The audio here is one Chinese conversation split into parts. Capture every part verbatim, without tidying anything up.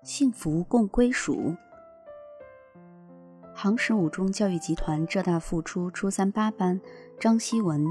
幸福共归属。杭十五中教育集团浙大附初初三八班张希文。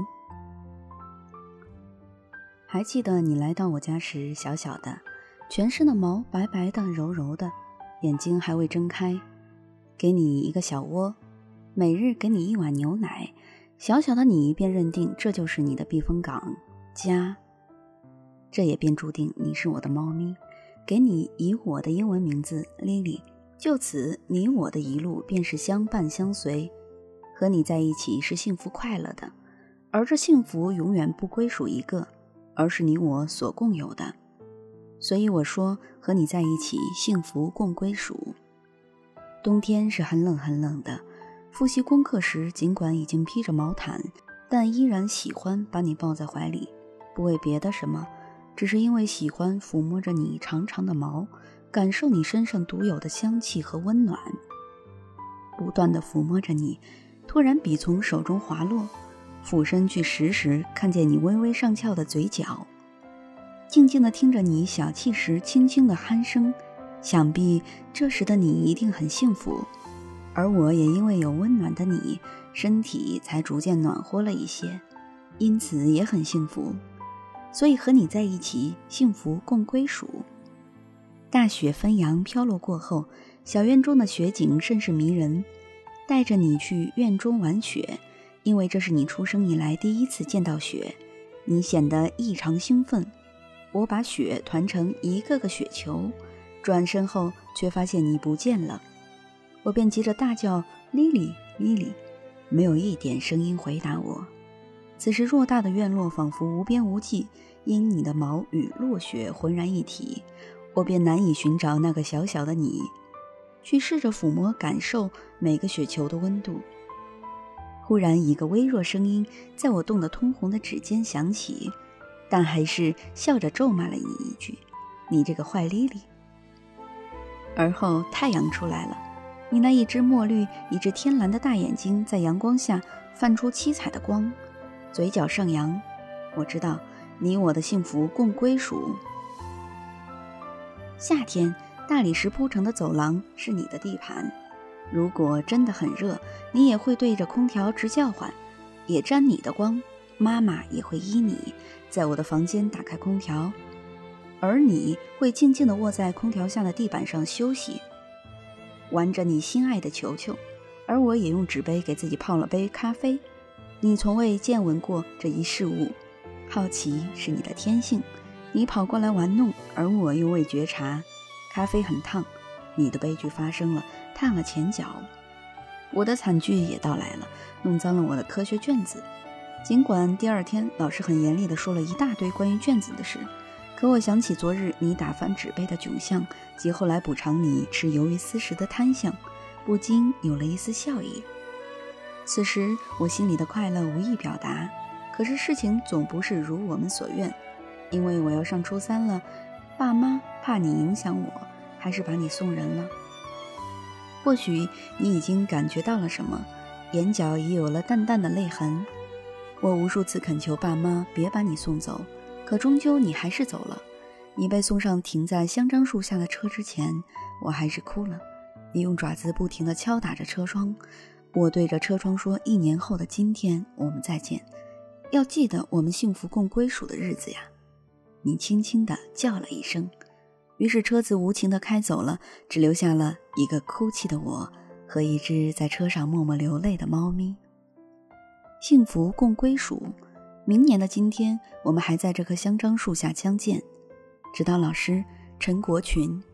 还记得你来到我家时，小小的，全身的毛白白的柔柔的，眼睛还未睁开，给你一个小窝，每日给你一碗牛奶，小小的你便认定这就是你的避风港家，这也便注定你是我的猫咪，给你以我的英文名字 Lily， 就此你我的一路便是相伴相随，和你在一起是幸福快乐的，而这幸福永远不归属一个，而是你我所共有的。所以我说和你在一起幸福共归属。冬天是很冷很冷的，复习功课时尽管已经披着毛毯，但依然喜欢把你抱在怀里，不为别的什么，只是因为喜欢抚摸着你长长的毛，感受你身上独有的香气和温暖。不断地抚摸着你，突然笔从手中滑落，俯身去拾时，看见你微微上翘的嘴角，静静地听着你小憩时轻轻的鼾声，想必这时的你一定很幸福，而我也因为有温暖的你，身体才逐渐暖和了一些，因此也很幸福。所以和你在一起幸福共归属。大雪纷扬飘落过后，小院中的雪景甚是迷人，带着你去院中玩雪，因为这是你出生以来第一次见到雪，你显得异常兴奋。我把雪团成一个个雪球，转身后却发现你不见了，我便急着大叫 Lily Lily， 没有一点声音回答我。此时偌大的院落仿佛无边无际，因你的毛与落雪浑然一体，我便难以寻找那个小小的你，去试着抚摸感受每个雪球的温度。忽然一个微弱声音在我冻得通红的指尖响起，但还是笑着咒骂了你一句，你这个坏莉莉。而后太阳出来了，你那一只墨绿一只天蓝的大眼睛在阳光下泛出七彩的光，嘴角上扬，我知道你我的幸福共归属。夏天大理石铺成的走廊是你的地盘，如果真的很热，你也会对着空调直叫唤，也沾你的光，妈妈也会依你在我的房间打开空调，而你会静静地卧在空调下的地板上休息，玩着你心爱的球球，而我也用纸杯给自己泡了杯咖啡。你从未见闻过这一事物，好奇是你的天性，你跑过来玩弄，而我又未觉察。咖啡很烫，你的悲剧发生了，烫了前脚。我的惨剧也到来了，弄脏了我的科学卷子。尽管第二天老师很严厉地说了一大堆关于卷子的事，可我想起昨日你打翻纸杯的窘相，及后来补偿你吃鱿鱼丝时的贪相，不禁有了一丝笑意。此时我心里的快乐无意表达，可是事情总不是如我们所愿，因为我要上初三了，爸妈怕你影响我，还是把你送人了。或许你已经感觉到了什么，眼角也有了淡淡的泪痕。我无数次恳求爸妈别把你送走，可终究你还是走了。你被送上停在香樟树下的车之前，我还是哭了。你用爪子不停地敲打着车窗，我对着车窗说，一年后的今天我们再见，要记得我们幸福共归属的日子呀。你轻轻地叫了一声，于是车子无情地开走了，只留下了一个哭泣的我和一只在车上默默流泪的猫咪。幸福共归属，明年的今天我们还在这棵香樟树下相见。指导老师陈国群。